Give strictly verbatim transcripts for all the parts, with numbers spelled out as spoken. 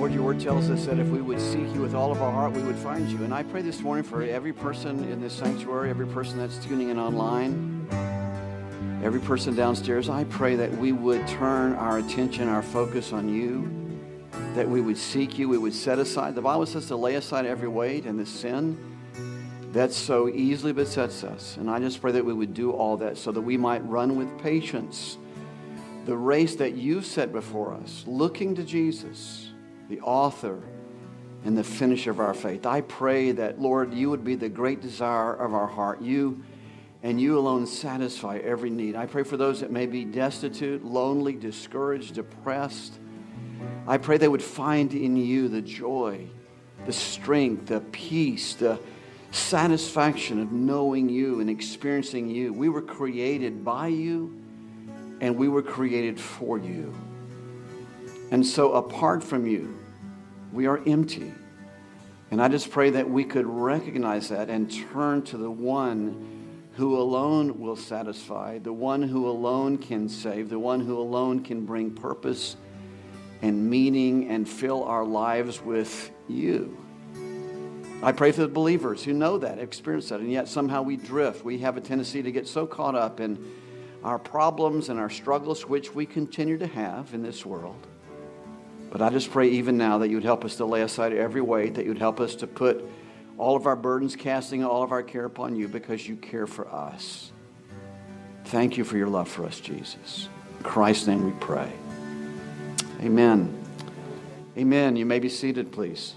Lord, your word tells us that if we would seek you with all of our heart, we would find you. And I pray this morning for every person in this sanctuary, every person that's tuning in online, every person downstairs, I pray that we would turn our attention, our focus on you, that we would seek you, we would set aside. The Bible says to lay aside every weight and the sin that so easily besets us. And I just pray that we would do all that so that we might run with patience the race that you set before us, looking to Jesus, the author and the finisher of our faith. I pray that, Lord, you would be the great desire of our heart. You and you alone satisfy every need. I pray for those that may be destitute, lonely, discouraged, depressed. I pray they would find in you the joy, the strength, the peace, the satisfaction of knowing you and experiencing you. We were created by you, and we were created for you. And so apart from you, we are empty. And I just pray that we could recognize that and turn to the one who alone will satisfy, the one who alone can save, the one who alone can bring purpose and meaning and fill our lives with you. I pray for the believers who know that, experience that, and yet somehow we drift. We have a tendency to get so caught up in our problems and our struggles, which we continue to have in this world. But I just pray even now that you would help us to lay aside every weight, that you would help us to put all of our burdens, casting all of our care upon you because you care for us. Thank you for your love for us, Jesus. In Christ's name we pray. Amen. Amen. You may be seated, please.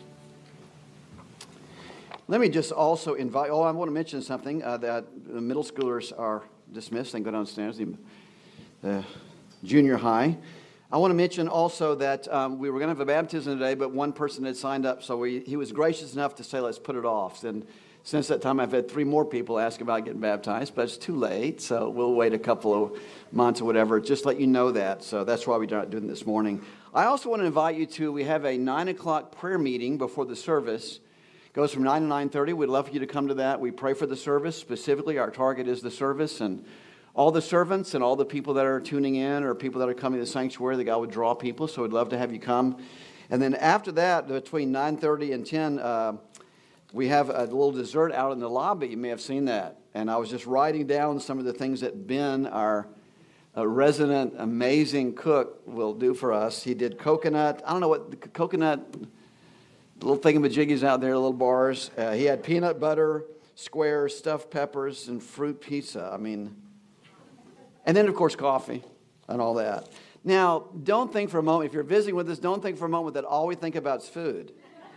Let me just also invite, oh, I want to mention something, uh, that the middle schoolers are dismissed and go downstairs, the, the junior high. I want to mention also that um, we were going to have a baptism today, but one person had signed up, so we, he was gracious enough to say, let's put it off. And since that time, I've had three more people ask about getting baptized, but it's too late, so we'll wait a couple of months or whatever. Just let you know that, so that's why we're not doing it this morning. I also want to invite you to, we have a nine o'clock prayer meeting before the service. It goes from nine to nine thirty. We'd love for you to come to that. We pray for the service. Specifically, our target is the service, and all the servants and all the people that are tuning in or people that are coming to the sanctuary, that God would draw people, so we'd love to have you come. And then after that, between nine thirty and ten, uh, we have a little dessert out in the lobby. You may have seen that. And I was just writing down some of the things that Ben, our uh, resident amazing cook, will do for us. He did coconut. I don't know what the coconut, little thingamajiggies out there, little bars. Uh, he had peanut butter, squares, stuffed peppers, and fruit pizza. I mean, and then, of course, coffee and all that. Now, don't think for a moment, if you're visiting with us, don't think for a moment that all we think about is food.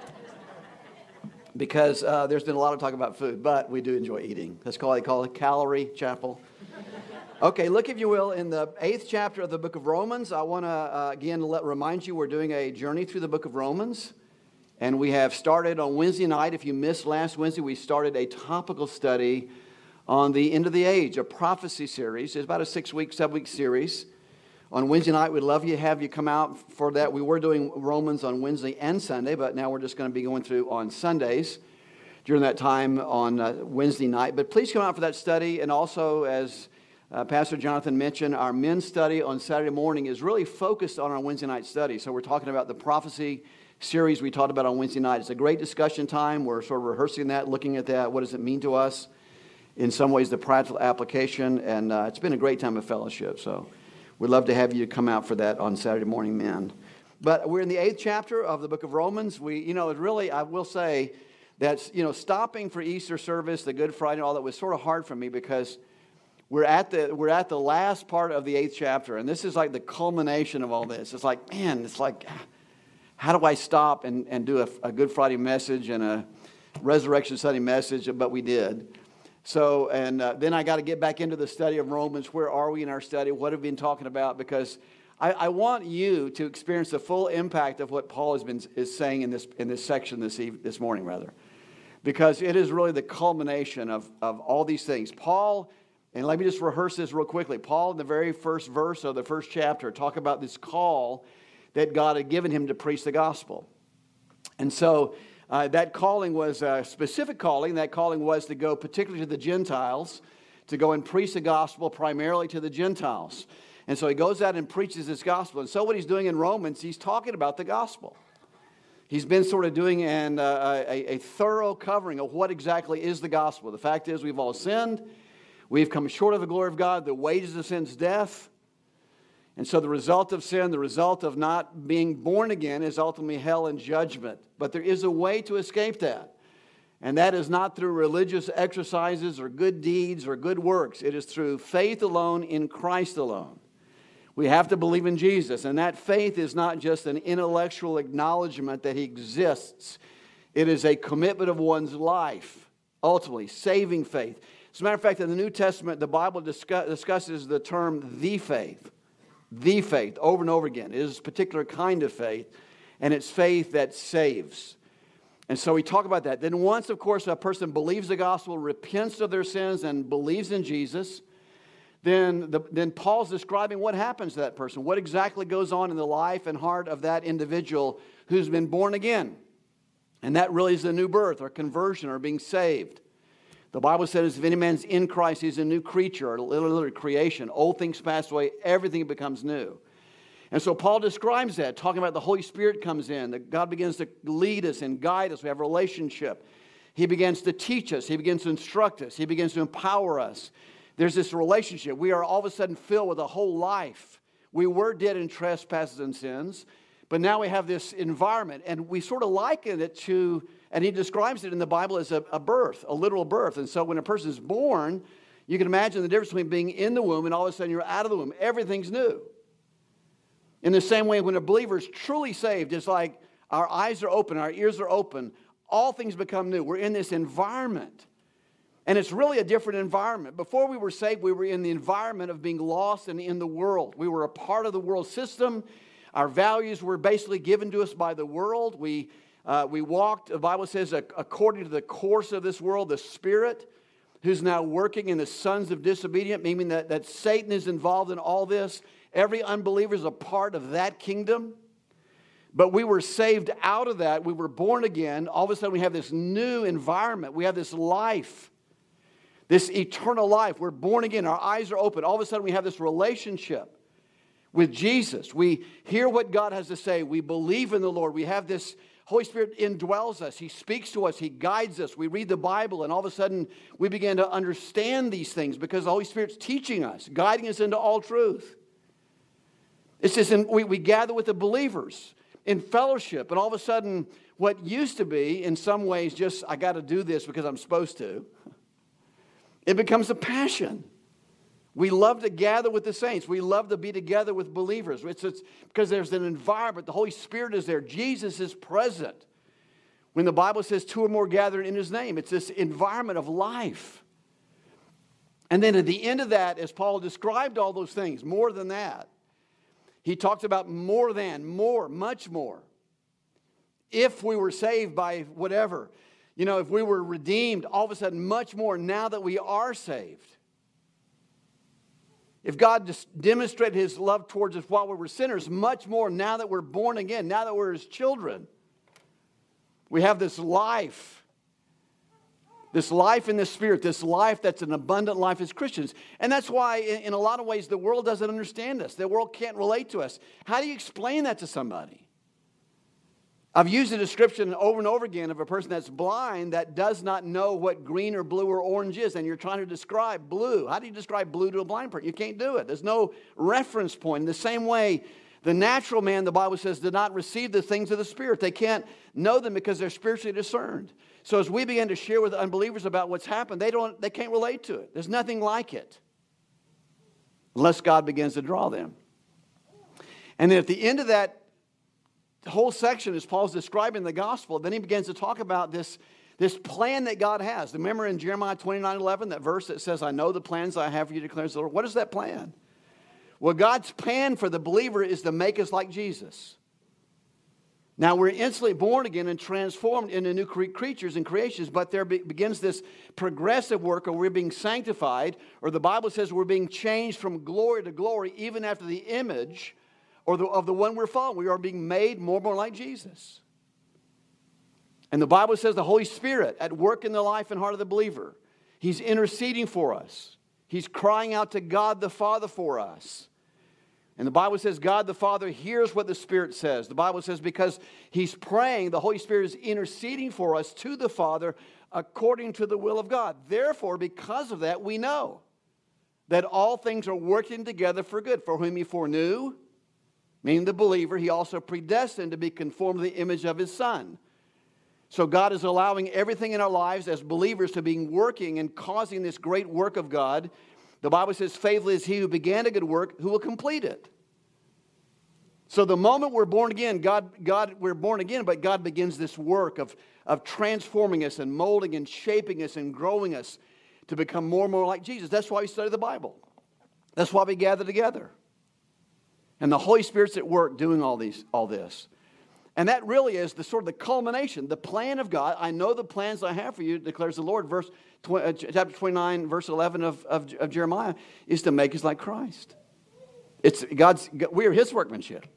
Because uh, there's been a lot of talk about food, but we do enjoy eating. That's called, they call it Calorie Chapel. Okay, look, if you will, in the eighth chapter of the book of Romans, I want to, uh, again, let, remind you we're doing a journey through the book of Romans. And we have started on Wednesday night. If you missed last Wednesday, we started a topical study on the end of the age, a prophecy series. It's about a six-week, seven-week series. On Wednesday night, we'd love you to have you come out for that. We were doing Romans on Wednesday and Sunday, but now we're just going to be going through on Sundays during that time on uh, Wednesday night. But please come out for that study. And also, as uh, Pastor Jonathan mentioned, our men's study on Saturday morning is really focused on our Wednesday night study. So we're talking about the prophecy series we talked about on Wednesday night. It's a great discussion time. We're sort of rehearsing that, looking at that. What does it mean to us? In some ways, the practical application. And uh, it's been a great time of fellowship. So we'd love to have you come out for that on Saturday morning, men. But we're in the eighth chapter of the book of Romans. We, you know, it really, I will say that, you know, stopping for Easter service, the Good Friday, all that was sort of hard for me because we're at the we're at the last part of the eighth chapter, and this is like the culmination of all this. It's like, man, it's like, how do I stop and, and do a, a Good Friday message and a Resurrection Sunday message? But we did. So, and uh, then I got to get back into the study of Romans. Where are we in our study? What have we been talking about? Because I, I want you to experience the full impact of what Paul has been is saying in this in this section this eve, this morning, rather, because it is really the culmination of of all these things. Paul, and let me just rehearse this real quickly. Paul, in the very first verse of the first chapter, talk about this call that God had given him to preach the gospel, and so. Uh, that calling was a specific calling. That calling was to go particularly to the Gentiles, to go and preach the gospel primarily to the Gentiles. And so he goes out and preaches this gospel. And so what he's doing in Romans, he's talking about the gospel. He's been sort of doing an, uh, a, a thorough covering of what exactly is the gospel. The fact is we've all sinned. We've come short of the glory of God. The wages of sin is death. And so the result of sin, the result of not being born again is ultimately hell and judgment. But there is a way to escape that. And that is not through religious exercises or good deeds or good works. It is through faith alone in Christ alone. We have to believe in Jesus. And that faith is not just an intellectual acknowledgement that He exists. It is a commitment of one's life, ultimately, saving faith. As a matter of fact, in the New Testament, the Bible discuss, discusses the term the faith. The faith, over and over again. It is a particular kind of faith, and it's faith that saves. And so we talk about that. Then once, of course, a person believes the gospel, repents of their sins, and believes in Jesus, then, the, then Paul's describing what happens to that person, what exactly goes on in the life and heart of that individual who's been born again. And that really is the new birth or conversion or being saved. The Bible says if any man's in Christ, he's a new creature, or literally creation. Old things pass away, everything becomes new. And so Paul describes that, talking about the Holy Spirit comes in, that God begins to lead us and guide us. We have a relationship. He begins to teach us. He begins to instruct us. He begins to empower us. There's this relationship. We are all of a sudden filled with a whole life. We were dead in trespasses and sins, but now we have this environment, and we sort of liken it to, and he describes it in the Bible as a, a birth, a literal birth. And so when a person is born, you can imagine the difference between being in the womb and all of a sudden you're out of the womb. Everything's new. In the same way, when a believer is truly saved, it's like our eyes are open, our ears are open, all things become new. We're in this environment. And it's really a different environment. Before we were saved, we were in the environment of being lost and in the world. We were a part of the world system. Our values were basically given to us by the world. We, uh, we walked, the Bible says, according to the course of this world, the Spirit, who's now working in the sons of disobedience, meaning that, that Satan is involved in all this. Every unbeliever is a part of that kingdom. But we were saved out of that. We were born again. All of a sudden we have this new environment. We have this life, this eternal life. We're born again. Our eyes are open. All of a sudden we have this relationship with Jesus. We hear what God has to say. We believe in the Lord. We have this Holy Spirit indwells us. He speaks to us. He guides us. We read the Bible, and all of a sudden we begin to understand these things because the Holy Spirit's teaching us, guiding us into all truth. It's just in, we, we gather with the believers in fellowship, and all of a sudden what used to be in some ways just, I got to do this because I'm supposed to, it becomes a passion. We love to gather with the saints. We love to be together with believers. It's, it's because there's an environment. The Holy Spirit is there. Jesus is present. When the Bible says two or more gathered in His name, it's this environment of life. And then at the end of that, as Paul described all those things, more than that, he talks about more than, more, much more. If we were saved by whatever, you know, if we were redeemed, all of a sudden much more now that we are saved. If God just demonstrated His love towards us while we were sinners, much more now that we're born again, now that we're His children. We have this life, this life in the Spirit, this life that's an abundant life as Christians. And that's why, in, in a lot of ways, the world doesn't understand us. The world can't relate to us. How do you explain that to somebody? I've used a description over and over again of a person that's blind that does not know what green or blue or orange is, and you're trying to describe blue. How do you describe blue to a blind person? You can't do it. There's no reference point. In the same way, the natural man, the Bible says, did not receive the things of the Spirit. They can't know them because they're spiritually discerned. So as we begin to share with unbelievers about what's happened, they don't, they can't relate to it. There's nothing like it unless God begins to draw them. And then at the end of that whole section, as Paul's describing the gospel, then he begins to talk about this, this plan that God has. Remember in Jeremiah twenty-nine eleven, that verse that says, I know the plans I have for you, declares the Lord. What is that plan? Well, God's plan for the believer is to make us like Jesus. Now, we're instantly born again and transformed into new cre- creatures and creations, but there be- begins this progressive work, or we're being sanctified, or the Bible says we're being changed from glory to glory, even after the image or the, of the one we're following. We are being made more and more like Jesus. And the Bible says the Holy Spirit at work in the life and heart of the believer. He's interceding for us. He's crying out to God the Father for us. And the Bible says God the Father hears what the Spirit says. The Bible says because He's praying, the Holy Spirit is interceding for us to the Father according to the will of God. Therefore, because of that, we know that all things are working together for good. For whom He foreknew, meaning the believer, He also predestined to be conformed to the image of His Son. So God is allowing everything in our lives as believers to be working and causing this great work of God. The Bible says, faithful is He who began a good work, who will complete it. So the moment we're born again, God, God, we're born again, but God begins this work of, of transforming us and molding and shaping us and growing us to become more and more like Jesus. That's why we study the Bible. That's why we gather together. And the Holy Spirit's at work doing all these, all this. And that really is the sort of the culmination, the plan of God. I know the plans I have for you, declares the Lord. Verse uh, chapter twenty-nine, verse eleven of, of, of Jeremiah, is to make us like Christ. It's God's. We are His workmanship.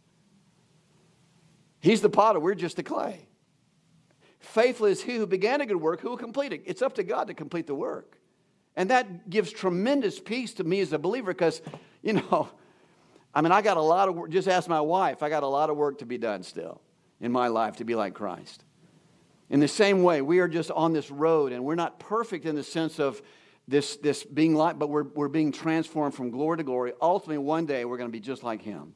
He's the potter. We're just the clay. Faithful is He who began a good work, who will complete it. It's up to God to complete the work, and that gives tremendous peace to me as a believer because, you know. I mean, I got a lot of work. Just ask my wife. I got a lot of work to be done still in my life to be like Christ. In the same way, we are just on this road, and we're not perfect in the sense of this, this being like, but we're, we're being transformed from glory to glory. Ultimately, one day, we're going to be just like Him.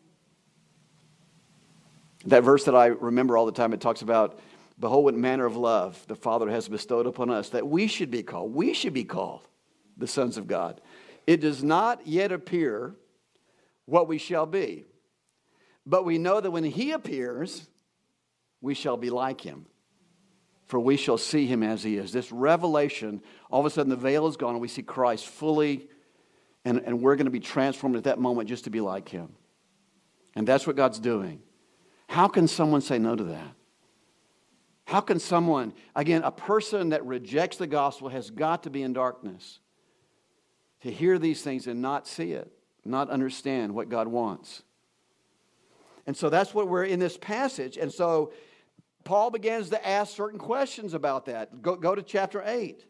That verse that I remember all the time, it talks about, behold, what manner of love the Father has bestowed upon us, that we should be called. We should be called the sons of God. It does not yet appear what we shall be. But we know that when He appears, we shall be like Him. For we shall see Him as He is. This revelation, all of a sudden the veil is gone and we see Christ fully, and, and we're going to be transformed at that moment just to be like Him. And that's what God's doing. How can someone say no to that? How can someone, again, a person that rejects the gospel has got to be in darkness to hear these things and not see it. Not understand what God wants. And so that's what we're in this passage. And so Paul begins to ask certain questions about that. Go, go to chapter eight.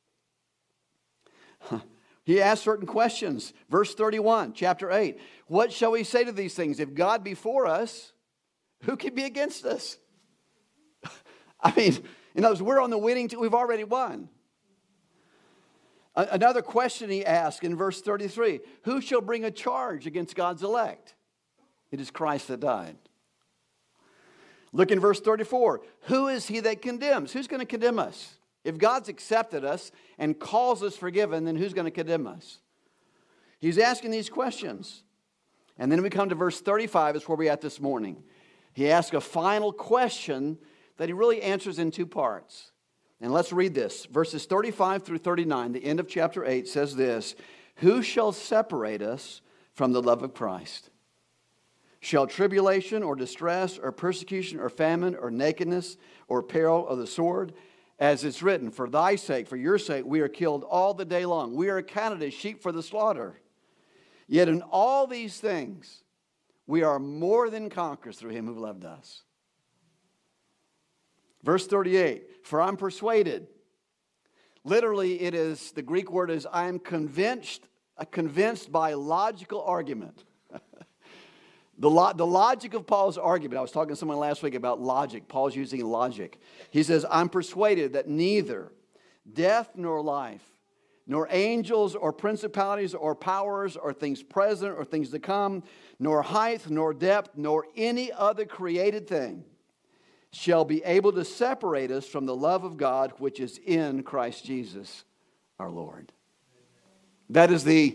He asks certain questions. Verse thirty-one, chapter eight. What shall we say to these things? If God be for us, who can be against us? I mean, in other words, we're on the winning team. We've already won. Another question he asks in verse thirty-three. Who shall bring a charge against God's elect? It is Christ that died. Look in verse thirty-four. Who is he that condemns? Who's going to condemn us? If God's accepted us and calls us forgiven, then who's going to condemn us? He's asking these questions. And then we come to verse thirty-five, is where we're at this morning. He asks a final question that he really answers in two parts. And let's read this. Verses thirty-five through thirty-nine, the end of chapter eight, says this. Who shall separate us from the love of Christ? Shall tribulation or distress or persecution or famine or nakedness or peril or the sword? As it's written, for thy sake, for your sake, we are killed all the day long. We are accounted as sheep for the slaughter. Yet in all these things, we are more than conquerors through Him who loved us. Verse thirty-eight, for I'm persuaded. Literally, it is, the Greek word is, I am convinced, convinced by logical argument. the, lo, the logic of Paul's argument, I was talking to someone last week about logic. Paul's using logic. He says, I'm persuaded that neither death nor life, nor angels or principalities or powers or things present or things to come, nor height nor depth, nor any other created thing shall be able to separate us from the love of God which is in Christ Jesus our Lord. That is the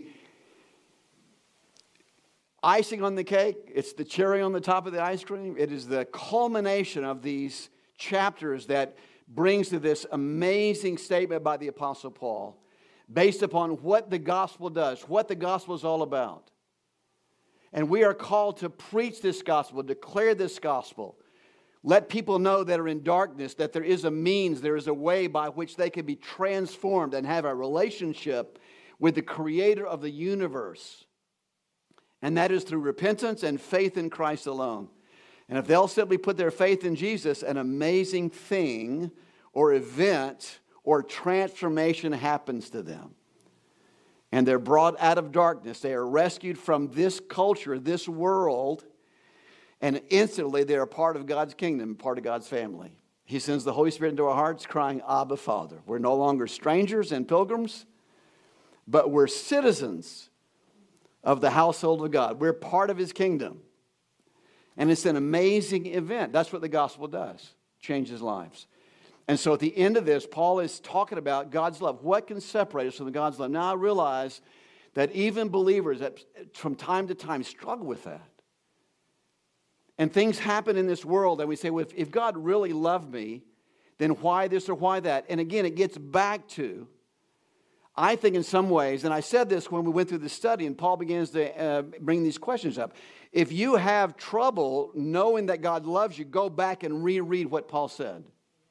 icing on the cake. It's the cherry on the top of the ice cream. It is the culmination of these chapters that brings to this amazing statement by the Apostle Paul based upon what the gospel does, what the gospel is all about. And we are called to preach this gospel, declare this gospel. Let people know that are in darkness that there is a means, there is a way by which they can be transformed and have a relationship with the Creator of the universe. And that is through repentance and faith in Christ alone. And if they'll simply put their faith in Jesus, an amazing thing or event or transformation happens to them. And they're brought out of darkness. They are rescued from this culture, this world, and instantly they are part of God's kingdom, part of God's family. He sends the Holy Spirit into our hearts, crying, Abba, Father. We're no longer strangers and pilgrims, but we're citizens of the household of God. We're part of His kingdom. And it's an amazing event. That's what the gospel does, changes lives. And so at the end of this, Paul is talking about God's love. What can separate us from God's love? Now I realize that even believers that from time to time struggle with that. And things happen in this world and we say, well, if, if God really loved me, then why this or why that? And again, it gets back to, I think in some ways, and I said this when we went through the study and Paul begins to uh, bring these questions up. If you have trouble knowing that God loves you, go back and reread what Paul said.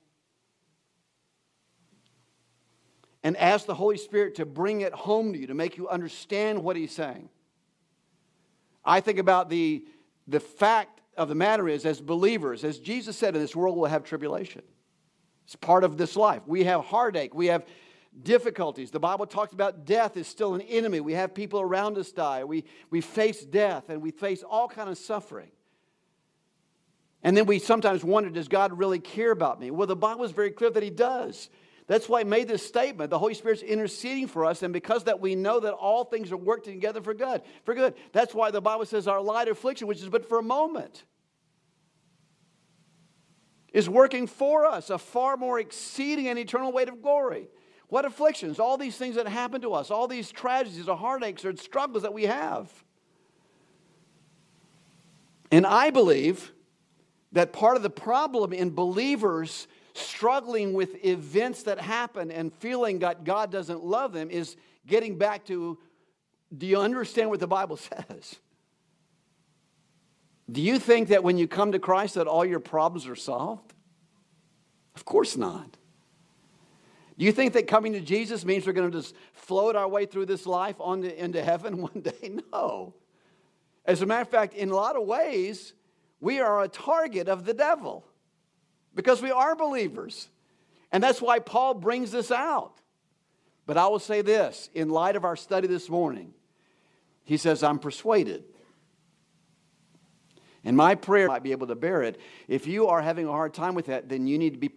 And ask the Holy Spirit to bring it home to you, to make you understand what He's saying. I think about the, the fact of the matter is, as believers, as Jesus said, in this world we'll have tribulation. It's part of this life. We have heartache. We have difficulties. The Bible talks about death is still an enemy. We have people around us die. We, we face death and we face all kind of suffering. And then we sometimes wonder, does God really care about me? Well, the Bible is very clear that He does. That's why I made this statement. The Holy Spirit's interceding for us, and because that we know that all things are working together for good. For good. That's why the Bible says our light affliction, which is but for a moment, is working for us, a far more exceeding and eternal weight of glory. What afflictions? All these things that happen to us, all these tragedies or heartaches or struggles that we have. And I believe that part of the problem in believers struggling with events that happen and feeling that God doesn't love them is getting back to, do you understand what the Bible says? Do you think that when you come to Christ that all your problems are solved? Of course not. Do you think that coming to Jesus means we're going to just float our way through this life on to, into heaven one day? No. As a matter of fact, in a lot of ways, we are a target of the devil. Because we are believers. And that's why Paul brings this out. But I will say this, in light of our study this morning, he says, I'm persuaded. And my prayer might be able to bear it. If you are having a hard time with that, then you need to be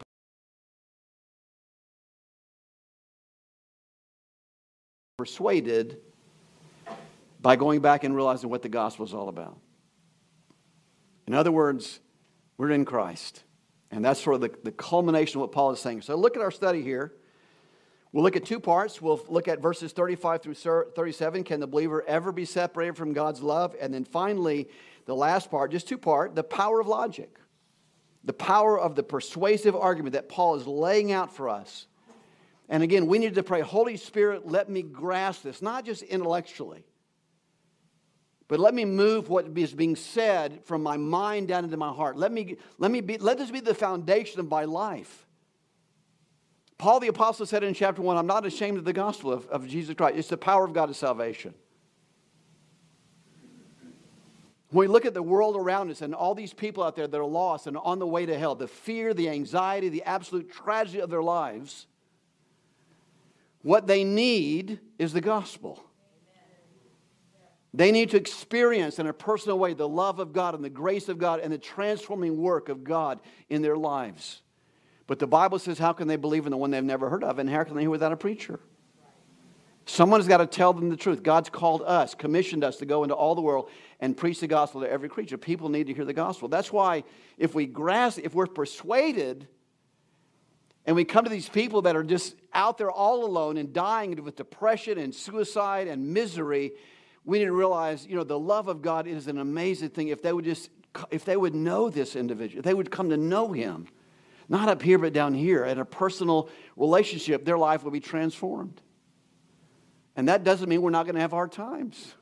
persuaded by going back and realizing what the gospel is all about. In other words, we're in Christ. And that's sort of the, the culmination of what Paul is saying. So look at our study here. We'll look at two parts. We'll look at verses thirty-five through thirty-seven. Can the believer ever be separated from God's love? And then finally, the last part, just two part, the power of logic. The power of the persuasive argument that Paul is laying out for us. And again, we need to pray, Holy Spirit, let me grasp this, not just intellectually, but let me move what is being said from my mind down into my heart. Let me, let me be, let this be the foundation of my life. Paul the Apostle said in chapter one, I'm not ashamed of the gospel of, of Jesus Christ. It's the power of God to salvation. When we look at the world around us and all these people out there that are lost and on the way to hell, the fear, the anxiety, the absolute tragedy of their lives, what they need is the gospel. They need to experience in a personal way the love of God and the grace of God and the transforming work of God in their lives. But the Bible says, how can they believe in the one they've never heard of? And how can they hear without a preacher? Someone's got to tell them the truth. God's called us, commissioned us to go into all the world and preach the gospel to every creature. People need to hear the gospel. That's why if we grasp, if we're persuaded, and we come to these people that are just out there all alone and dying with depression and suicide and misery, we need to realize, you know, the love of God is an amazing thing. If they would just, if they would know this individual, if they would come to know Him, not up here but down here, in a personal relationship, their life will be transformed. And that doesn't mean we're not going to have hard times.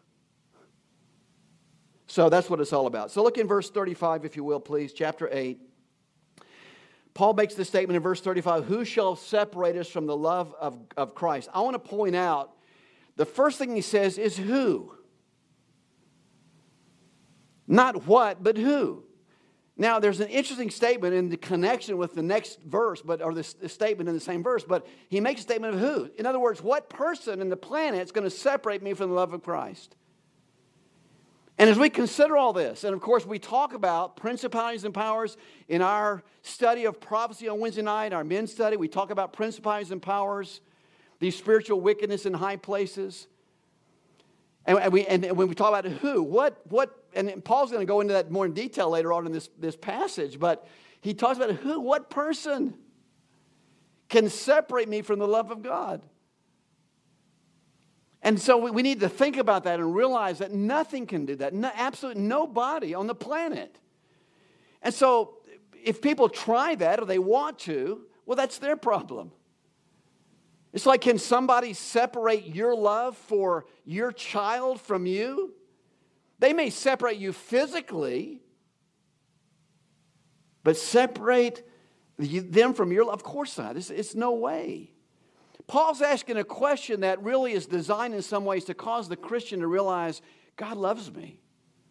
So that's what it's all about. So look in verse thirty-five, if you will, please, chapter eight. Paul makes this statement in verse thirty-five, who shall separate us from the love of, of Christ? I want to point out, the first thing he says is who. Not what, but who. Now, there's an interesting statement in the connection with the next verse, but or this, this statement in the same verse, but he makes a statement of who? In other words, what person in the planet is going to separate me from the love of Christ? And as we consider all this, and of course we talk about principalities and powers in our study of prophecy on Wednesday night, our men's study, we talk about principalities and powers, these spiritual wickedness in high places. And, and, we, and when we talk about who, what, what, and Paul's going to go into that more in detail later on in this, this passage, but he talks about who, what person can separate me from the love of God? And so we, we need to think about that and realize that nothing can do that. No, absolutely nobody on the planet. And so if people try that or they want to, well, that's their problem. It's like, can somebody separate your love for your child from you? They may separate you physically, but separate them from your love? Of course not. It's, it's no way. Paul's asking a question that really is designed in some ways to cause the Christian to realize God loves me.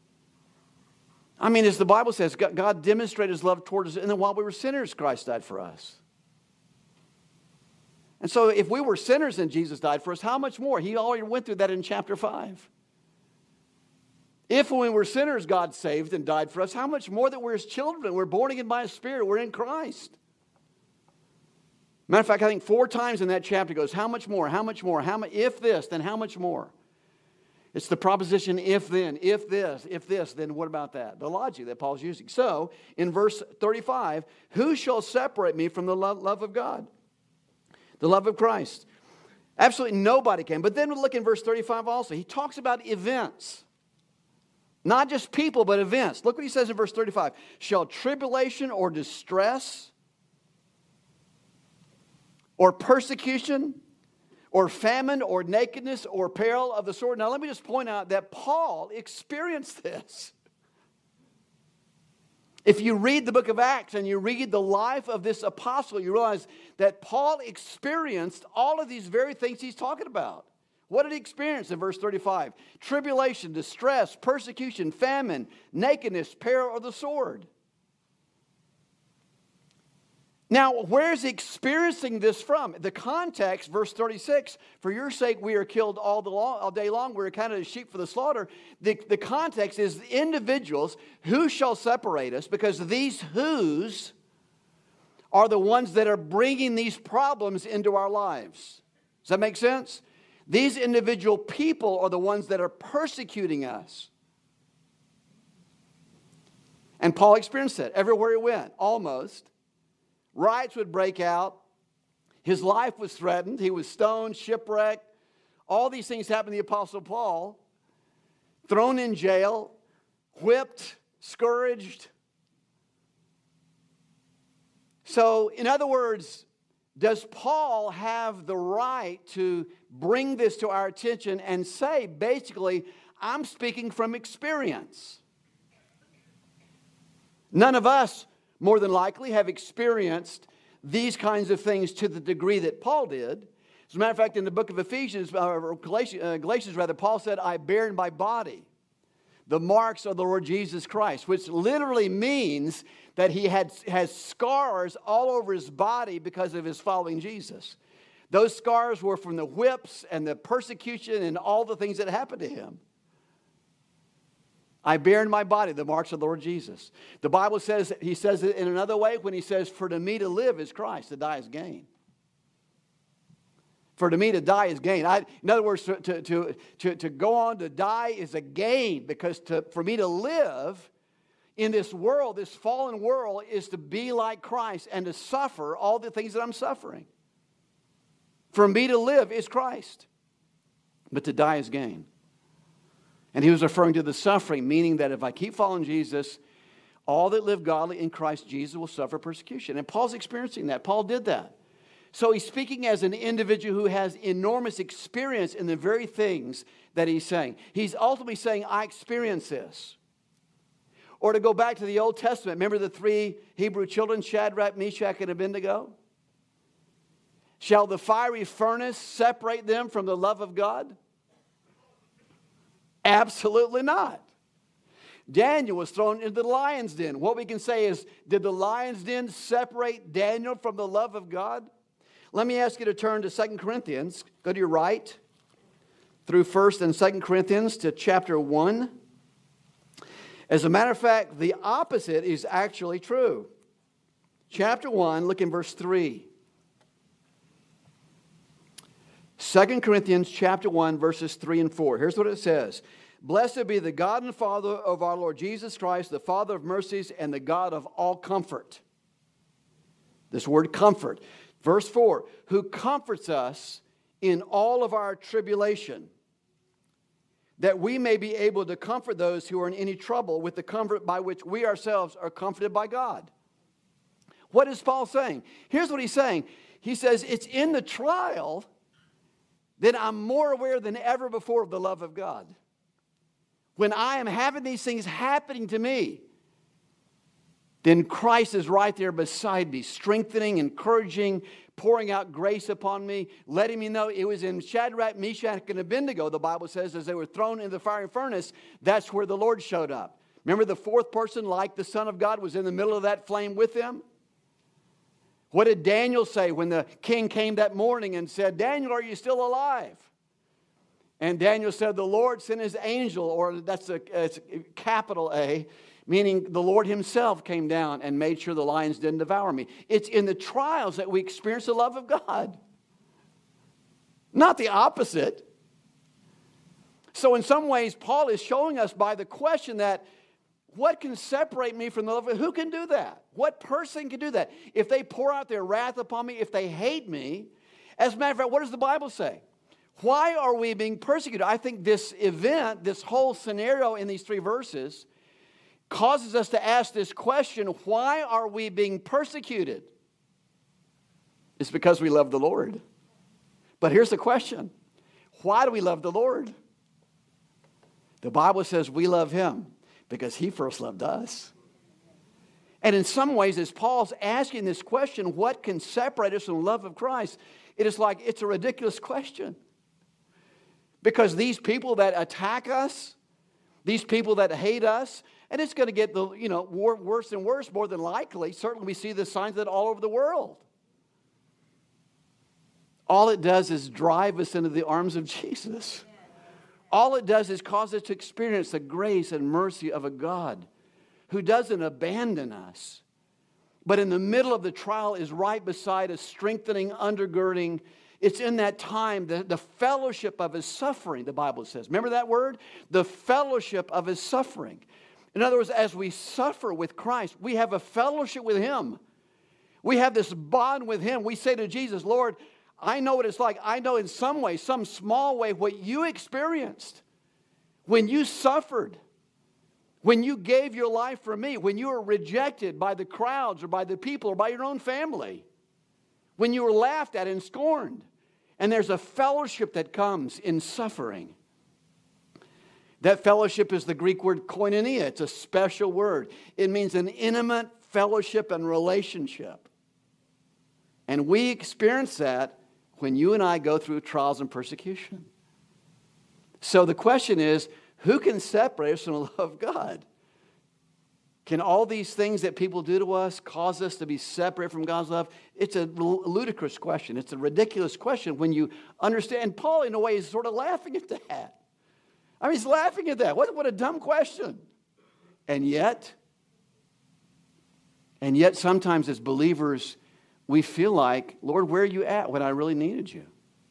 I mean, as the Bible says, God demonstrated His love toward us, and then while we were sinners, Christ died for us. And so if we were sinners and Jesus died for us, how much more? He already went through that in chapter five. If when we were sinners, God saved and died for us, how much more that we're His children? We're born again by His Spirit. We're in Christ. Matter of fact, I think four times in that chapter goes, how much more, how much more, how much, if this, then how much more? It's the proposition if then, if this, if this, then what about that? The logic that Paul's using. So, in verse thirty-five, who shall separate me from the love, love of God? The love of Christ. Absolutely nobody can. But then we look in verse thirty-five also. He talks about events. Not just people, but events. Look what he says in verse thirty-five. Shall tribulation or distress or persecution or famine or nakedness or peril of the sword. Now let me just point out that Paul experienced this. If you read the book of Acts and you read the life of this apostle, you realize that Paul experienced all of these very things he's talking about. What did he experience in verse thirty-five? Tribulation, distress, persecution, famine, nakedness, peril of the sword. Now, where is he experiencing this from? The context, verse thirty-six, for your sake we are killed all, the long, all day long. We're counted as sheep for the slaughter. The, the context is individuals. Who shall separate us? Because these whos are the ones that are bringing these problems into our lives. Does that make sense? These individual people are the ones that are persecuting us. And Paul experienced that everywhere he went, almost. Riots would break out. His life was threatened. He was stoned, shipwrecked. All these things happened to the Apostle Paul. Thrown in jail, whipped, scourged. So, in other words, does Paul have the right to bring this to our attention and say, basically, I'm speaking from experience? None of us, more than likely, have experienced these kinds of things to the degree that Paul did. As a matter of fact, in the book of Ephesians, or Galatians, uh, Galatians rather, Paul said, I bear in my body the marks of the Lord Jesus Christ, which literally means that he had, has scars all over his body because of his following Jesus. Those scars were from the whips and the persecution and all the things that happened to him. I bear in my body the marks of the Lord Jesus. The Bible says, he says it in another way when he says, for to me to live is Christ, to die is gain. For to me to die is gain. I, in other words, to, to, to, to, to go on to die is a gain, because to, for me to live in this world, this fallen world, is to be like Christ and to suffer all the things that I'm suffering. For me to live is Christ, but to die is gain. And he was referring to the suffering, meaning that if I keep following Jesus, all that live godly in Christ Jesus will suffer persecution. And Paul's experiencing that. Paul did that. So he's speaking as an individual who has enormous experience in the very things that he's saying. He's ultimately saying, I experience this. Or to go back to the Old Testament, remember the three Hebrew children, Shadrach, Meshach, and Abednego? Shall the fiery furnace separate them from the love of God? Absolutely not. Daniel was thrown into the lion's den. What we can say is, did the lion's den separate Daniel from the love of God? Let me ask you to turn to Second Corinthians. Go to your right through First and Second Corinthians to chapter one. As a matter of fact, the opposite is actually true. Chapter one, look in verse three. Second Corinthians chapter one, verses three and four. Here's what it says. Blessed be the God and Father of our Lord Jesus Christ, the Father of mercies and the God of all comfort. This word comfort. Verse four, who comforts us in all of our tribulation, that we may be able to comfort those who are in any trouble with the comfort by which we ourselves are comforted by God. What is Paul saying? Here's what he's saying. He says, it's in the trial that I'm more aware than ever before of the love of God. When I am having these things happening to me, then Christ is right there beside me, strengthening, encouraging, pouring out grace upon me, letting me know it was in Shadrach, Meshach, and Abednego, the Bible says, as they were thrown into the fiery furnace, that's where the Lord showed up. Remember the fourth person, like the Son of God, was in the middle of that flame with them? What did Daniel say when the king came that morning and said, Daniel, are you still alive? And Daniel said, the Lord sent his angel, or that's a, it's a capital A, meaning the Lord himself came down and made sure the lions didn't devour me. It's in the trials that we experience the love of God, not the opposite. So in some ways, Paul is showing us by the question that what can separate me from the love of God? Who can do that? What person can do that? If they pour out their wrath upon me, if they hate me, as a matter of fact, what does the Bible say? Why are we being persecuted? I think this event, this whole scenario in these three verses, causes us to ask this question, why are we being persecuted? It's because we love the Lord. But here's the question. Why do we love the Lord? The Bible says we love Him because He first loved us. And in some ways, as Paul's asking this question, what can separate us from the love of Christ? It is like, it's a ridiculous question. Because these people that attack us, these people that hate us, and it's going to get the you know worse and worse, more than likely. Certainly we see the signs of that all over the world. All it does is drive us into the arms of Jesus. All it does is cause us to experience the grace and mercy of a God who doesn't abandon us, but in the middle of the trial is right beside us, strengthening, undergirding. It's in that time, the, the fellowship of His suffering, the Bible says. Remember that word? The fellowship of His suffering. In other words, as we suffer with Christ, we have a fellowship with Him. We have this bond with Him. We say to Jesus, Lord, I know what it's like. I know in some way, some small way, what you experienced when you suffered, when you gave your life for me, when you were rejected by the crowds or by the people or by your own family, when you were laughed at and scorned. And there's a fellowship that comes in suffering. That fellowship is the Greek word koinonia. It's a special word. It means an intimate fellowship and relationship. And we experience that when you and I go through trials and persecution. So the question is, who can separate us from the love of God? Can all these things that people do to us cause us to be separate from God's love? It's a ludicrous question. It's a ridiculous question when you understand. Paul, in a way, is sort of laughing at that. I mean, he's laughing at that. What, what a dumb question. And yet, and yet sometimes as believers, we feel like, Lord, where are you at when I really needed you?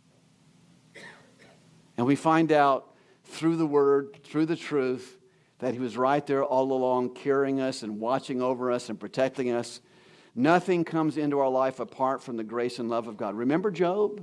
And we find out through the Word, through the truth, that He was right there all along, carrying us and watching over us and protecting us. Nothing comes into our life apart from the grace and love of God. Remember Job?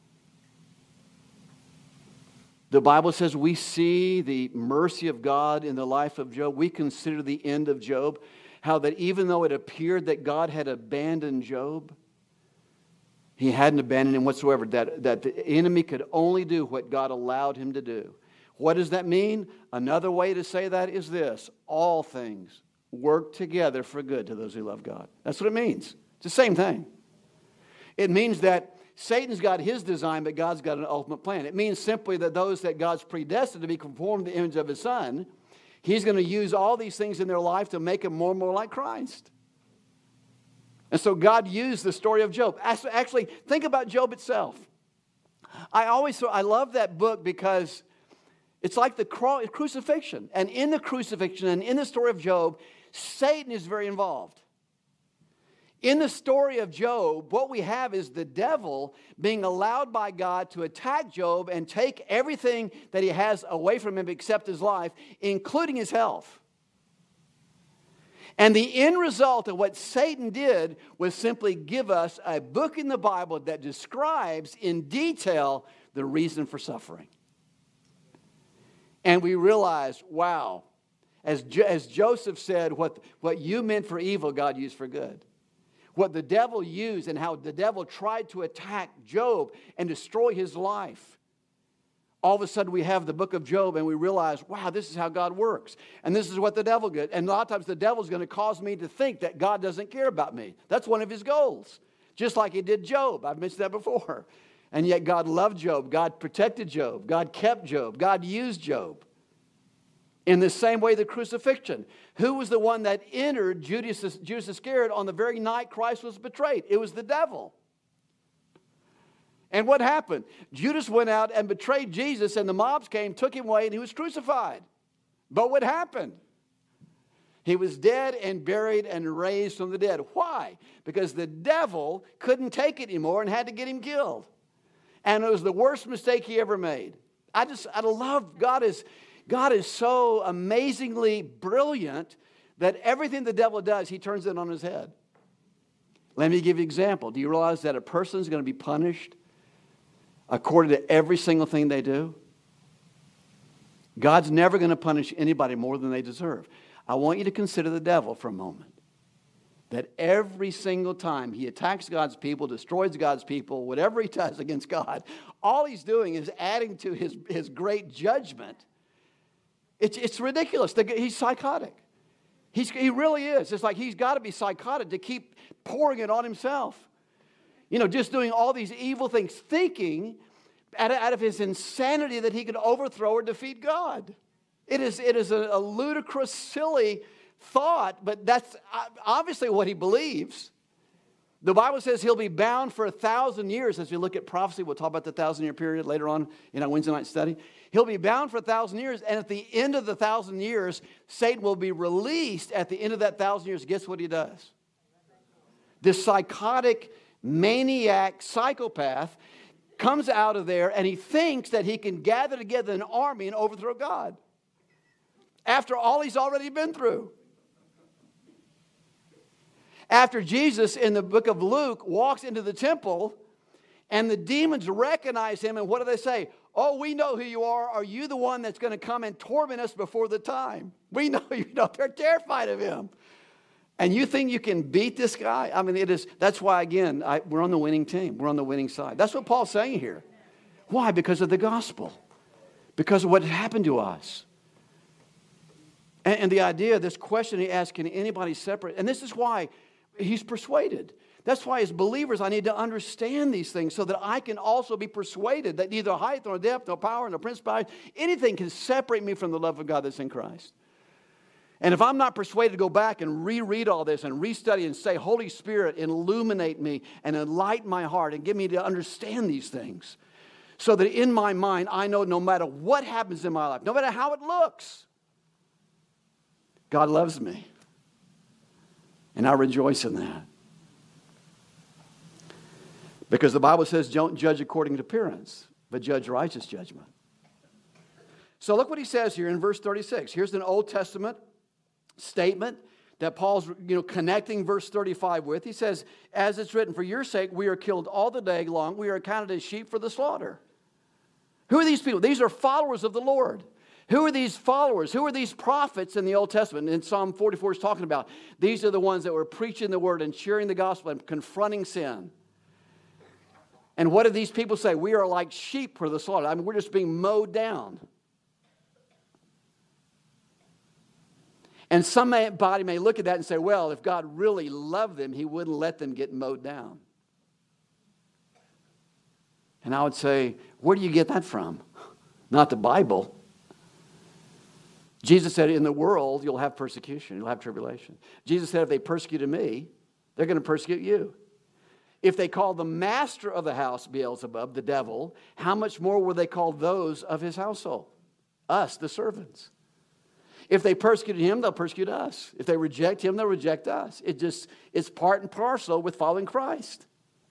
The Bible says we see the mercy of God in the life of Job. We consider the end of Job, how that even though it appeared that God had abandoned Job, He hadn't abandoned him whatsoever, that, that the enemy could only do what God allowed him to do. What does that mean? Another way to say that is this: all things work together for good to those who love God. That's what it means. It's the same thing. It means that Satan's got his design, but God's got an ultimate plan. It means simply that those that God's predestined to be conformed to the image of His Son, He's going to use all these things in their life to make them more and more like Christ. And so God used the story of Job. Actually, think about Job itself. I always, I love that book because it's like the crucifixion. And in the crucifixion and in the story of Job, Satan is very involved. In the story of Job, what we have is the devil being allowed by God to attack Job and take everything that he has away from him except his life, including his health. And the end result of what Satan did was simply give us a book in the Bible that describes in detail the reason for suffering. And we realize, wow, as, Jo- as Joseph said, what, what you meant for evil, God used for good. What the devil used and how the devil tried to attack Job and destroy his life. All of a sudden we have the book of Job and we realize, wow, this is how God works. And this is what the devil did. And a lot of times the devil's going to cause me to think that God doesn't care about me. That's one of his goals. Just like he did Job. I've mentioned that before. And yet God loved Job. God protected Job. God kept Job. God used Job. In the same way, the crucifixion. Who was the one that entered Judas, Judas Iscariot on the very night Christ was betrayed? It was the devil. And what happened? Judas went out and betrayed Jesus, and the mobs came, took him away, and he was crucified. But what happened? He was dead and buried and raised from the dead. Why? Because the devil couldn't take it anymore and had to get him killed. And it was the worst mistake he ever made. I just, I love God is... God is so amazingly brilliant that everything the devil does, he turns it on his head. Let me give you an example. Do you realize that a person is going to be punished according to every single thing they do? God's never going to punish anybody more than they deserve. I want you to consider the devil for a moment. That every single time he attacks God's people, destroys God's people, whatever he does against God, all he's doing is adding to his, his great judgment. It's, it's ridiculous. He's psychotic. He's, he really is. It's like he's got to be psychotic to keep pouring it on himself. You know, just doing all these evil things, thinking out of, out of his insanity that he could overthrow or defeat God. It is, it is a, a ludicrous, silly thought, but that's obviously what he believes. The Bible says he'll be bound for a thousand years. As we look at prophecy, we'll talk about the thousand-year period later on in our Wednesday night study. He'll be bound for a thousand years, and at the end of the thousand years, Satan will be released at the end of that thousand years. Guess what he does? This psychotic, maniac, psychopath comes out of there, and he thinks that he can gather together an army and overthrow God. After all he's already been through. After Jesus, in the book of Luke, walks into the temple, and the demons recognize him, and what do they say? Oh, we know who you are. Are you the one that's going to come and torment us before the time? We know you know. They're terrified of him. And you think you can beat this guy? I mean, it is. That's why, again, I, we're on the winning team. We're on the winning side. That's what Paul's saying here. Why? Because of the gospel. Because of what happened to us. And, and the idea, this question he asked, can anybody separate? And this is why he's persuaded. That's why as believers I need to understand these things so that I can also be persuaded that neither height nor depth nor power nor principality, anything can separate me from the love of God that's in Christ. And if I'm not persuaded to go back and reread all this and restudy and say, Holy Spirit, illuminate me and enlighten my heart and give me to understand these things so that in my mind I know no matter what happens in my life, no matter how it looks, God loves me. And I rejoice in that. Because the Bible says, don't judge according to appearance, but judge righteous judgment. So look what he says here in verse thirty-six. Here's an Old Testament statement that Paul's you know, connecting verse thirty-five with. He says, as it's written, for your sake we are killed all the day long. We are counted as sheep for the slaughter. Who are these people? These are followers of the Lord. Who are these followers? Who are these prophets in the Old Testament? In Psalm forty-four is talking about. These are the ones that were preaching the word and sharing the gospel and confronting sin. And what do these people say? We are like sheep for the slaughter. I mean, we're just being mowed down. And somebody may look at that and say, well, if God really loved them, he wouldn't let them get mowed down. And I would say, where do you get that from? Not the Bible. Jesus said, in the world, you'll have persecution, you'll have tribulation. Jesus said, if they persecuted me, they're going to persecute you. If they called the master of the house Beelzebub, the devil, how much more will they call those of his household? Us, the servants. If they persecuted him, they'll persecute us. If they reject him, they'll reject us. It just, it's part and parcel with following Christ.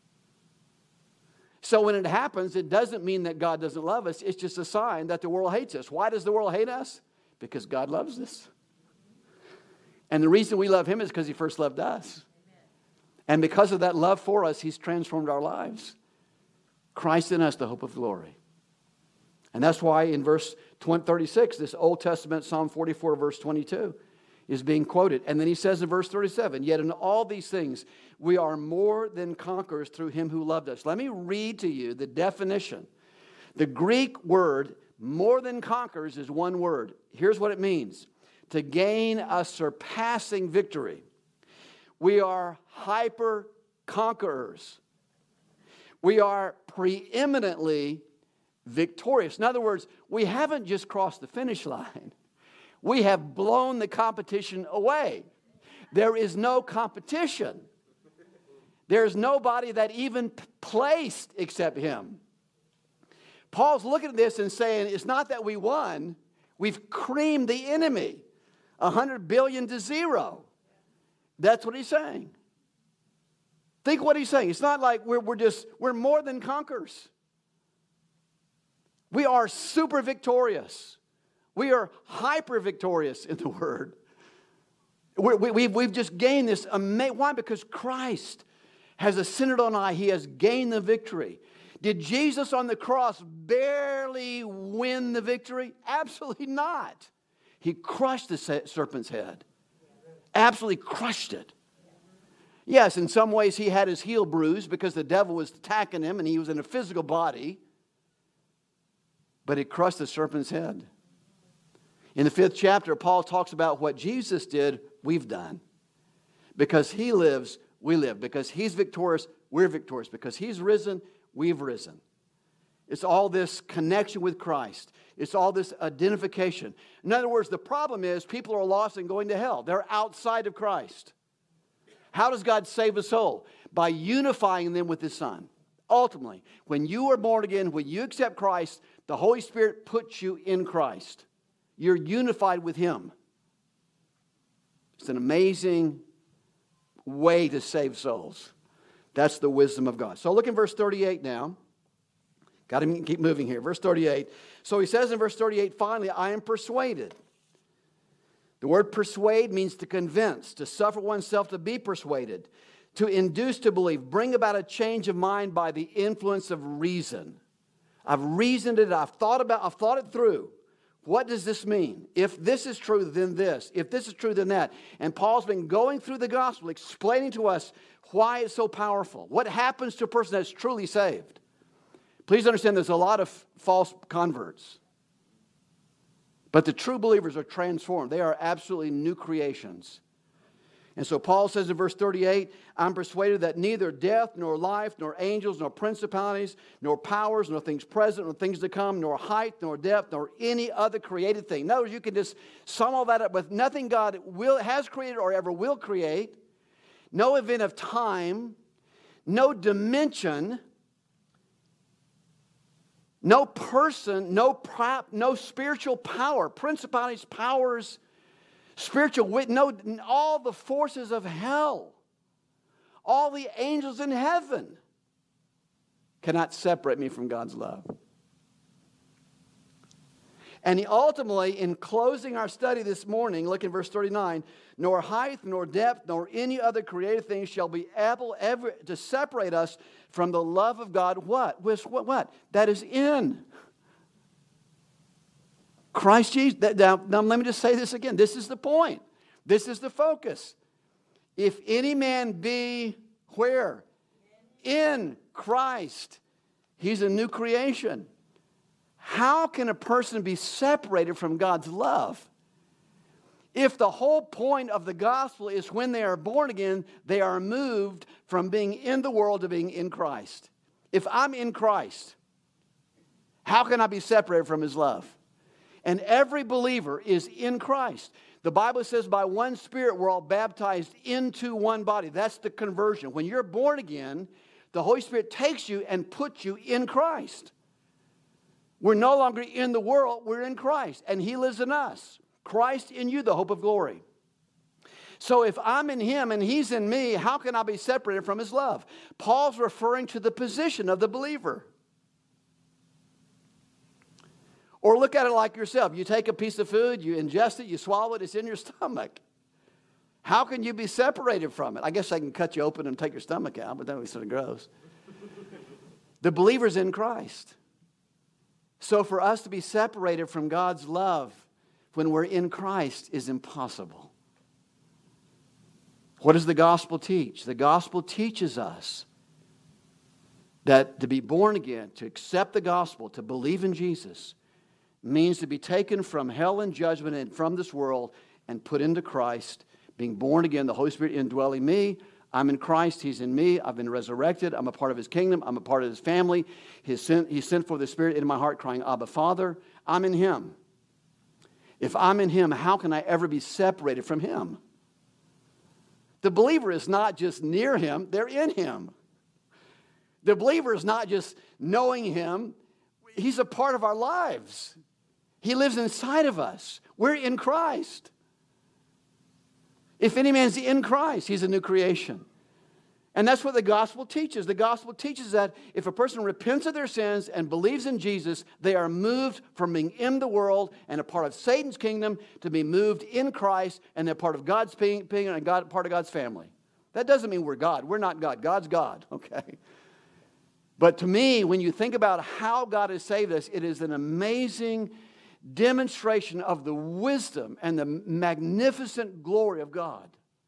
So when it happens, it doesn't mean that God doesn't love us. It's just a sign that the world hates us. Why does the world hate us? Because God loves us. And the reason we love him is because he first loved us. And because of that love for us, he's transformed our lives. Christ in us, the hope of glory. And that's why in verse thirty-six, this Old Testament Psalm forty-four, verse twenty-two, is being quoted. And then he says in verse thirty-seven, yet in all these things, we are more than conquerors through him who loved us. Let me read to you the definition. The Greek word, more than conquerors, is one word. Here's what it means. To gain a surpassing victory. We are hyper conquerors. We are preeminently victorious. In other words, we haven't just crossed the finish line. We have blown the competition away. There is no competition. There's nobody that even placed except him. Paul's looking at this and saying, it's not that we won. We've creamed the enemy. A hundred billion to zero. That's what he's saying. Think what he's saying. It's not like we're, we're just, we're more than conquerors. We are super victorious. We are hyper victorious in the Word. We're, we, we've, we've just gained this amazing. Why? Because Christ has ascended on high. He has gained the victory. Did Jesus on the cross barely win the victory? Absolutely not. He crushed the serpent's head. Absolutely crushed it. Yes, in some ways he had his heel bruised because the devil was attacking him and he was in a physical body. But he crushed the serpent's head. In the fifth chapter, Paul talks about what Jesus did, we've done. Because he lives, we live. Because he's victorious, we're victorious. Because he's risen, we've risen. It's all this connection with Christ. It's all this identification. In other words, the problem is people are lost and going to hell. They're outside of Christ. How does God save a soul? By unifying them with his Son. Ultimately, when you are born again, when you accept Christ, the Holy Spirit puts you in Christ. You're unified with him. It's an amazing way to save souls. That's the wisdom of God. So look in verse thirty-eight now. Got to keep moving here. Verse thirty-eight. So he says in verse thirty-eight, finally, I am persuaded. The word persuade means to convince, to suffer oneself to be persuaded, to induce to believe, bring about a change of mind by the influence of reason. I've reasoned it, I've thought about, I've thought it through. What does this mean? If this is true, then this. If this is true, then that. And Paul's been going through the gospel, explaining to us why it's so powerful. What happens to a person that's truly saved? Please understand there's a lot of false converts. But the true believers are transformed. They are absolutely new creations. And so Paul says in verse thirty-eight, I'm persuaded that neither death, nor life, nor angels, nor principalities, nor powers, nor things present, nor things to come, nor height, nor depth, nor any other created thing. In other words, you can just sum all that up with nothing God will, has created or ever will create, no event of time, no dimension, no person, no prop, no spiritual power, principalities, powers, spiritual wit, no, all the forces of hell, all the angels in heaven cannot separate me from God's love. And he ultimately, in closing our study this morning, look in verse thirty-nine, nor height, nor depth, nor any other created thing shall be able ever to separate us from the love of God. What? What? What? That is in Christ Jesus. Now, now, let me just say this again. This is the point. This is the focus. If any man be where? In Christ. He's a new creation. How can a person be separated from God's love? If the whole point of the gospel is when they are born again, they are moved from being in the world to being in Christ. If I'm in Christ, how can I be separated from his love? And every believer is in Christ. The Bible says by one Spirit we're all baptized into one body. That's the conversion. When you're born again, the Holy Spirit takes you and puts you in Christ. We're no longer in the world, we're in Christ, and He lives in us. Christ in you, the hope of glory. So if I'm in Him and He's in me, how can I be separated from His love? Paul's referring to the position of the believer. Or look at it like yourself. You take a piece of food, you ingest it, you swallow it, it's in your stomach. How can you be separated from it? I guess I can cut you open and take your stomach out, but that would be sort of gross. The believer's in Christ. So for us to be separated from God's love when we're in Christ is impossible. What does the gospel teach? The gospel teaches us that to be born again, to accept the gospel, to believe in Jesus, means to be taken from hell and judgment and from this world and put into Christ, being born again, the Holy Spirit indwelling me. I'm in Christ, He's in me, I've been resurrected, I'm a part of His kingdom, I'm a part of His family. His sent, he sent forth the Spirit into my heart crying, Abba, Father. I'm in Him. If I'm in Him, how can I ever be separated from Him? The believer is not just near Him, they're in Him. The believer is not just knowing Him, He's a part of our lives. He lives inside of us. We're in Christ. If any man's in Christ, he's a new creation. And that's what the gospel teaches. The gospel teaches that if a person repents of their sins and believes in Jesus, they are moved from being in the world and a part of Satan's kingdom to be moved in Christ, and they're part of God's being and God, part of God's family. That doesn't mean we're God. We're not God. God's God, okay? But to me, when you think about how God has saved us, it is an amazing demonstration of the wisdom and the magnificent glory of God.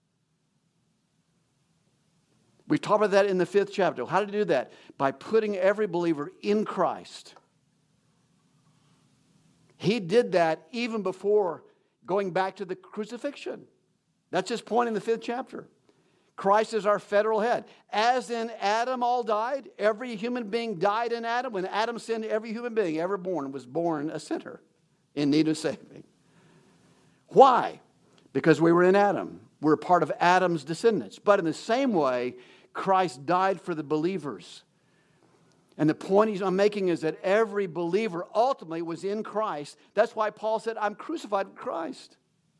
We talked about that in the fifth chapter. How to do that? By putting every believer in Christ. He did that even before going back to the crucifixion. That's his point in the fifth chapter. Christ is our federal head. As in Adam all died, every human being died in Adam. When Adam sinned, every human being ever born was born a sinner in need of saving. Why? Because we were in Adam. We're part of Adam's descendants. But in the same way, Christ died for the believers. And the point I'm making is that every believer ultimately was in Christ. That's why Paul said, I'm crucified with Christ.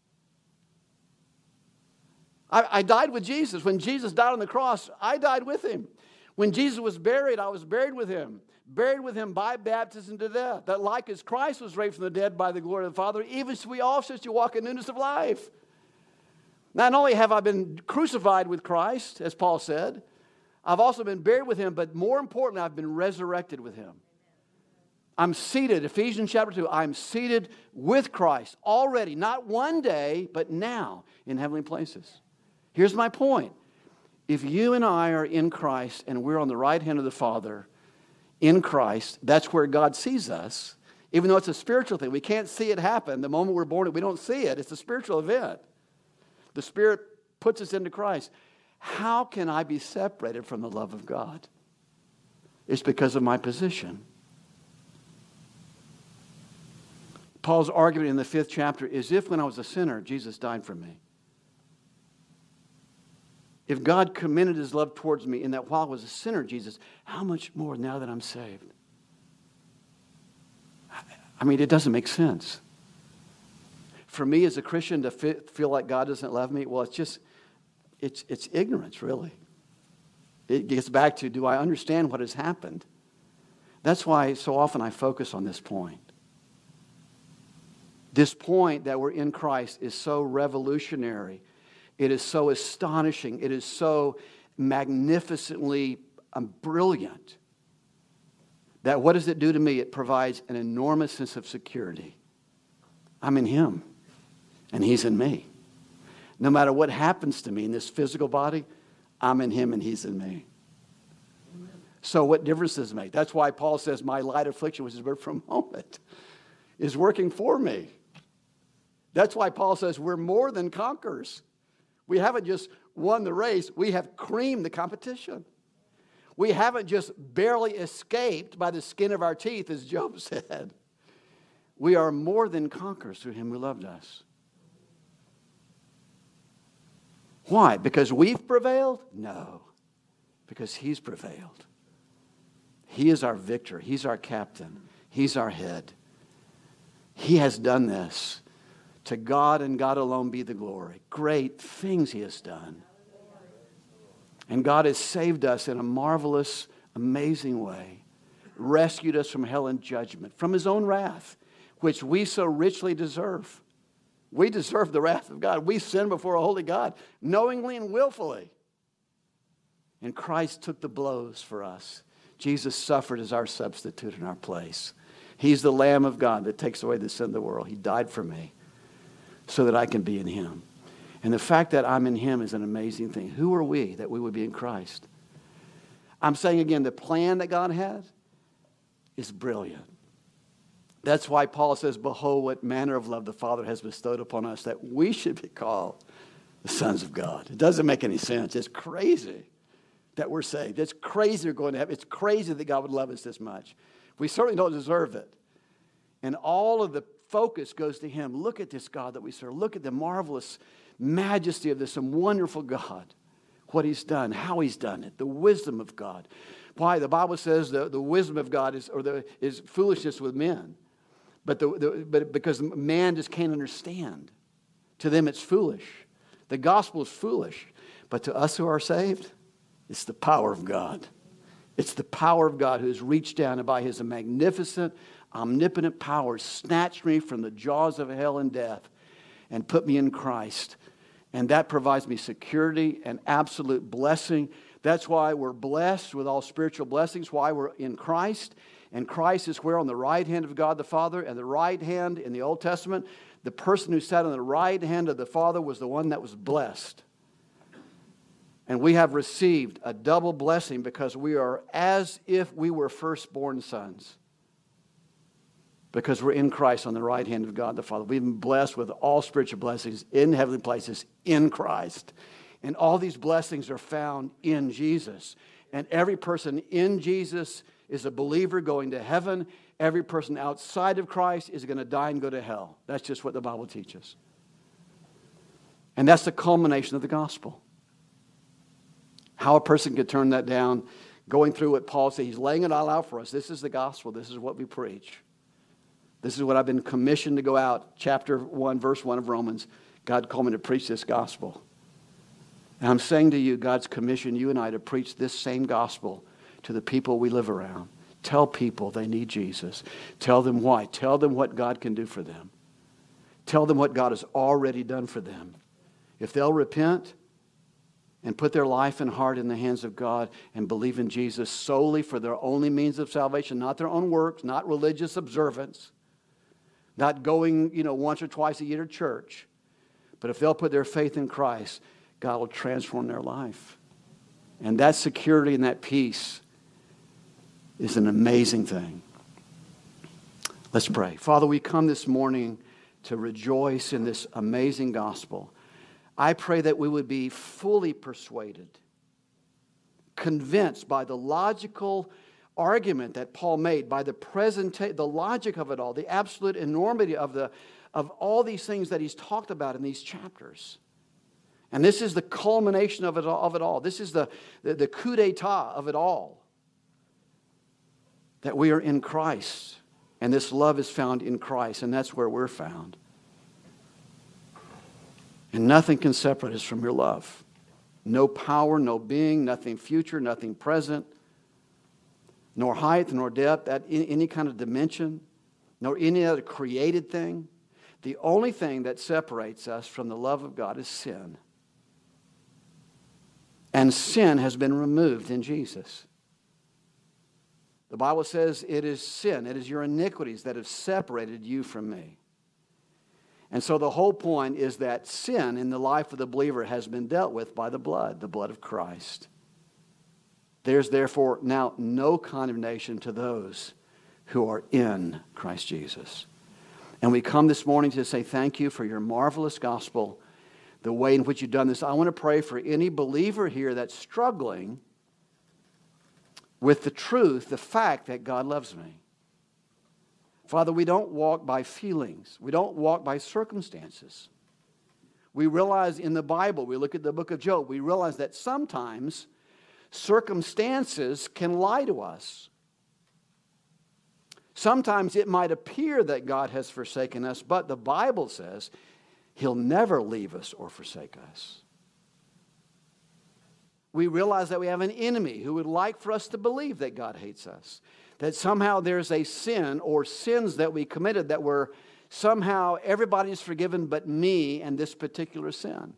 I, I died with Jesus. When Jesus died on the cross, I died with Him. When Jesus was buried, I was buried with Him. Buried with Him by baptism to death. That like as Christ was raised from the dead by the glory of the Father, even so we also should walk in newness of life. Not only have I been crucified with Christ, as Paul said, I've also been buried with Him, but more importantly, I've been resurrected with Him. I'm seated, Ephesians chapter two, I'm seated with Christ already, not one day, but now in heavenly places. Here's my point. If you and I are in Christ and we're on the right hand of the Father, in Christ, that's where God sees us, even though it's a spiritual thing. We can't see it happen. The moment we're born, we don't see it. It's a spiritual event. The Spirit puts us into Christ. How can I be separated from the love of God? It's because of my position. Paul's argument in the fifth chapter is if when I was a sinner, Jesus died for me. If God commended His love towards me in that while I was a sinner, Jesus, how much more now that I'm saved? I mean, it doesn't make sense. For me as a Christian to feel like God doesn't love me, well, it's just, it's, it's ignorance, really. It gets back to, do I understand what has happened? That's why so often I focus on this point. This point that we're in Christ is so revolutionary. It is so astonishing. It is so magnificently um, brilliant that what does it do to me? It provides an enormous sense of security. I'm in Him, and He's in me. No matter what happens to me in this physical body, I'm in Him and He's in me. Amen. So what difference does it make? That's why Paul says my light affliction, which is but for a moment, is working for me. That's why Paul says we're more than conquerors. We haven't just won the race, we have creamed the competition. We haven't just barely escaped by the skin of our teeth, as Job said. We are more than conquerors through him who loved us. Why? Because we've prevailed? No. Because he's prevailed. He is our victor. He's our captain. He's our head. He has done this. To God and God alone be the glory. Great things he has done. And God has saved us in a marvelous, amazing way. Rescued us from hell and judgment, from his own wrath, which we so richly deserve. We deserve the wrath of God. We sin before a holy God, knowingly and willfully. And Christ took the blows for us. Jesus suffered as our substitute in our place. He's the Lamb of God that takes away the sin of the world. He died for me so that I can be in him. And the fact that I'm in him is an amazing thing. Who are we that we would be in Christ? I'm saying again, the plan that God had is brilliant. That's why Paul says, behold, what manner of love the Father has bestowed upon us, that we should be called the sons of God. It doesn't make any sense. It's crazy that we're saved. It's crazy we're going to heaven. It's crazy that God would love us this much. We certainly don't deserve it. And all of the focus goes to him. Look at this God that we serve. Look at the marvelous majesty of this wonderful God. What he's done, how he's done it, the wisdom of God. Why? The Bible says the, the wisdom of God is, or the, is foolishness with men. But, the, the, but because man just can't understand. To them it's foolish. The gospel is foolish. But to us who are saved, it's the power of God. It's the power of God who has reached down and by his magnificent, omnipotent power snatched me from the jaws of hell and death and put me in Christ. And that provides me security and absolute blessing. That's why we're blessed with all spiritual blessings, why we're in Christ. And Christ is where? On the right hand of God the Father. And the right hand in the Old Testament, the person who sat on the right hand of the Father was the one that was blessed. And we have received a double blessing because we are as if we were firstborn sons. Because we're in Christ on the right hand of God the Father. We've been blessed with all spiritual blessings in heavenly places in Christ. And all these blessings are found in Jesus. And every person in Jesus is a believer going to heaven. Every person outside of Christ is going to die and go to hell. That's just what the Bible teaches. And that's the culmination of the gospel. How a person could turn that down, going through what Paul says, he's laying it all out for us. This is the gospel. This is what we preach. This is what I've been commissioned to go out. Chapter one, verse one of Romans. God called me to preach this gospel. And I'm saying to you, God's commissioned you and I to preach this same gospel to the people we live around. Tell people they need Jesus. Tell them why. Tell them what God can do for them. Tell them what God has already done for them. If they'll repent and put their life and heart in the hands of God and believe in Jesus solely for their only means of salvation, not their own works, not religious observance, not going, you know, once or twice a year to church, but if they'll put their faith in Christ, God will transform their life. And that security and that peace is an amazing thing. Let's pray. Father, we come this morning to rejoice in this amazing gospel. I pray that we would be fully persuaded, convinced by the logical argument that Paul made, by the presenta- the logic of it all, the absolute enormity of, the, of all these things that he's talked about in these chapters. And this is the culmination of it all. Of it all. This is the, the, the coup d'etat of it all. That we are in Christ. And this love is found in Christ. And that's where we're found. And nothing can separate us from your love. No power, no being, nothing future, nothing present. Nor height, nor depth, at any kind of dimension. Nor any other created thing. The only thing that separates us from the love of God is sin. And sin has been removed in Jesus. The Bible says it is sin, it is your iniquities that have separated you from me. And so the whole point is that sin in the life of the believer has been dealt with by the blood, the blood of Christ. There's therefore now no condemnation to those who are in Christ Jesus. And we come this morning to say thank you for your marvelous gospel, the way in which you've done this. I want to pray for any believer here that's struggling with the truth, the fact that God loves me. Father, we don't walk by feelings. We don't walk by circumstances. We realize in the Bible, we look at the book of Job, we realize that sometimes circumstances can lie to us. Sometimes it might appear that God has forsaken us, but the Bible says He'll never leave us or forsake us. We realize that we have an enemy who would like for us to believe that God hates us, that somehow there's a sin or sins that we committed that were somehow everybody's forgiven but me and this particular sin.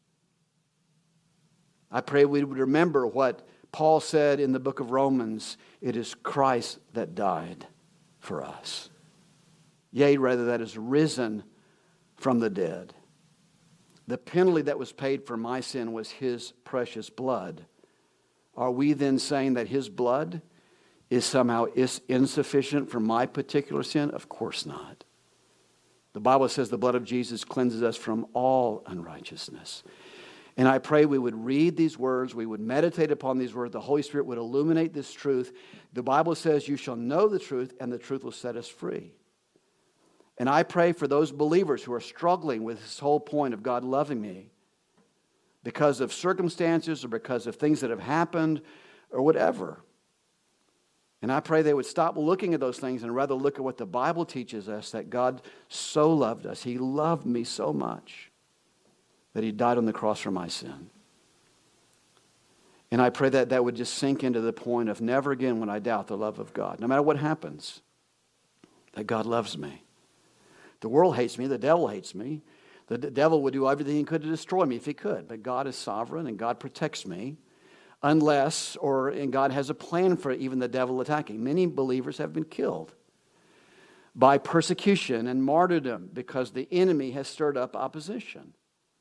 I pray we would remember what Paul said in the book of Romans, it is Christ that died for us. Yea, rather, that is risen from the dead. The penalty that was paid for my sin was His precious blood. Are we then saying that His blood is somehow is insufficient for my particular sin? Of course not. The Bible says the blood of Jesus cleanses us from all unrighteousness. And I pray we would read these words, we would meditate upon these words, the Holy Spirit would illuminate this truth. The Bible says you shall know the truth and the truth will set us free. And I pray for those believers who are struggling with this whole point of God loving me because of circumstances or because of things that have happened or whatever. And I pray they would stop looking at those things and rather look at what the Bible teaches us, that God so loved us. He loved me so much that He died on the cross for my sin. And I pray that that would just sink into the point of never again would I doubt the love of God. No matter what happens, that God loves me. The world hates me. The devil hates me. The d- devil would do everything he could to destroy me if he could. But God is sovereign and God protects me. Unless, or and God has a plan for even the devil attacking. Many believers have been killed by persecution and martyrdom because the enemy has stirred up opposition.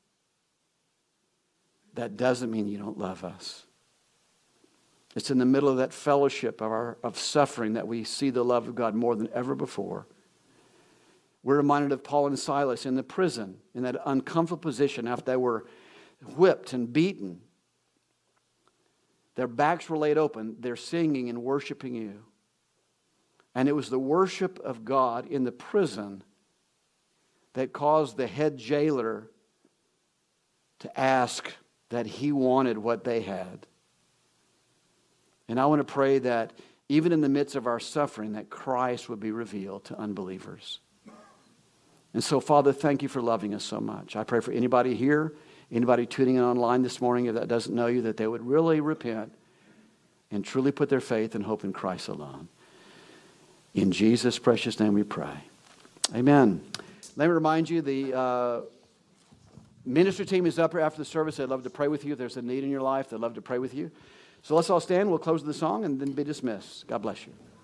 That doesn't mean you don't love us. It's in the middle of that fellowship of, our, of suffering that we see the love of God more than ever before. We're reminded of Paul and Silas in the prison, in that uncomfortable position after they were whipped and beaten. Their backs were laid open. They're singing and worshiping you. And it was the worship of God in the prison that caused the head jailer to ask that he wanted what they had. And I want to pray that even in the midst of our suffering, that Christ would be revealed to unbelievers. And so, Father, thank you for loving us so much. I pray for anybody here, anybody tuning in online this morning that doesn't know you, that they would really repent and truly put their faith and hope in Christ alone. In Jesus' precious name we pray. Amen. Let me remind you, the uh, ministry team is up here after the service. They'd love to pray with you. If there's a need in your life, they'd love to pray with you. So let's all stand. We'll close with the song and then be dismissed. God bless you.